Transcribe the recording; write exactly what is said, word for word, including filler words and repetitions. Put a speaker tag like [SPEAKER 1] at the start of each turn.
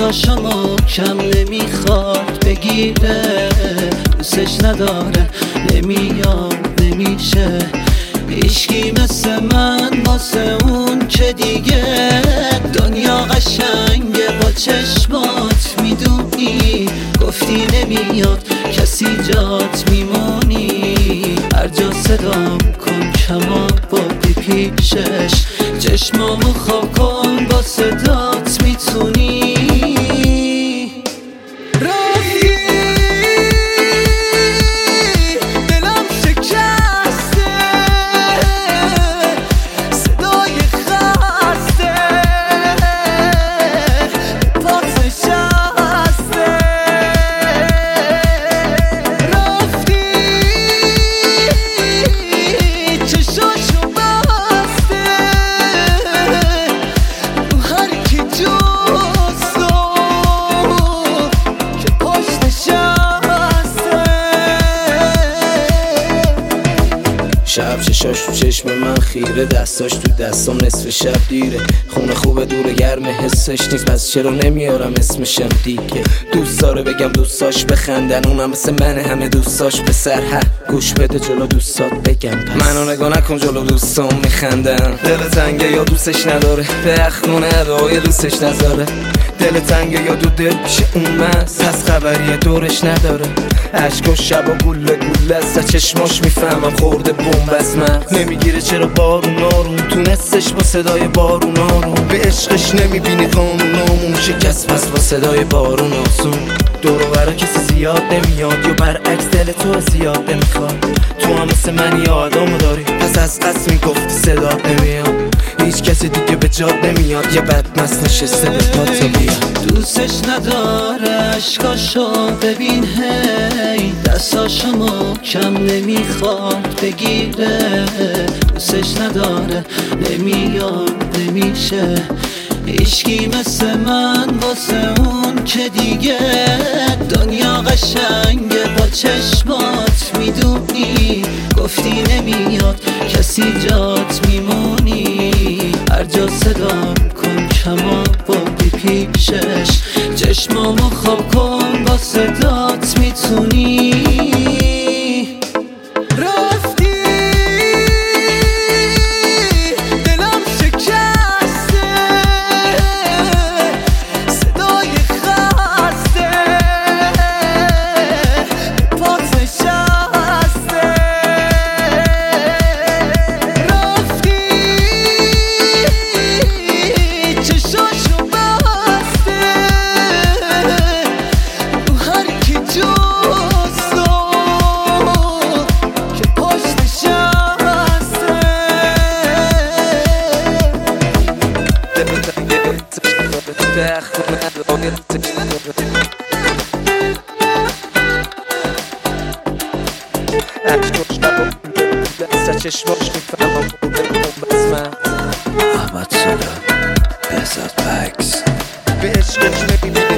[SPEAKER 1] دستاشمو کم نمیخواد بگیره، دوستش نداره نمیاد نمیشه. هیچکی مثل من واسه اون که دیگه دنیا قشنگه با چشمات میدونی، گفتی نمیاد کسی جات میمونی. هر جا صدام کن کمان بادی پیشش، چشمامو خواب کن با صدات میتونی.
[SPEAKER 2] شب چشاش تو چشم من خیره، دستاش تو دستام نصف شب دیره. خونه خوبه دوره گرم حسش نیست، پس چرا نمیارم اسمشم دیگه. دوست داره بگم دوستاش بخندن، اونم مثل منه همه دوستاش به سر. ها گوش بده جلو دوستات بگم، پس منو نگاه نکن جلو دوستام میخندن. دل تنگه یا دوستش نداره، به اخونه ادعای دوستش نذاره. دل تنگه یا دو دل پیش اون مست، پس خبری دورش نداره. عشق و شب و گله گله است، چشماش میفهمم خورده بمب از مغز. نمیگیره چرا بارون آروم، تونستش با صدای بارون آروم. به عشقش نمیبینی قانونامون شکست، پس با صدای بارون آسون. دور و برا کسی زیاد نمیاد، یا برعکس دل تو زیاد نمیخواد. تو هم مثل من یه آدمو داری، پس از قصد میگفتی صدات نمیاد. هیچ کسی دیگه به جاد نمیاد، یه بدمست نشسته به پات بیاد.
[SPEAKER 1] دوستش نداره عشقاشو ببین، هی دستاشمو کم نمیخواد بگیره. دوستش نداره نمیاد نمیشه. هیچکی مثل من واسه اون که دیگه دنیا قشنگه با چشمات میدونی، گفتی نمیاد کسی جات میمونی. هر جا صدام کن کمان بادی پیشش، چشمامو خواب کن با صدات میتونی.
[SPEAKER 2] چشماش میفهمم خورده بمب از من.
[SPEAKER 1] احمد صدا بهزاد بکس
[SPEAKER 2] به عشقش نمیبینی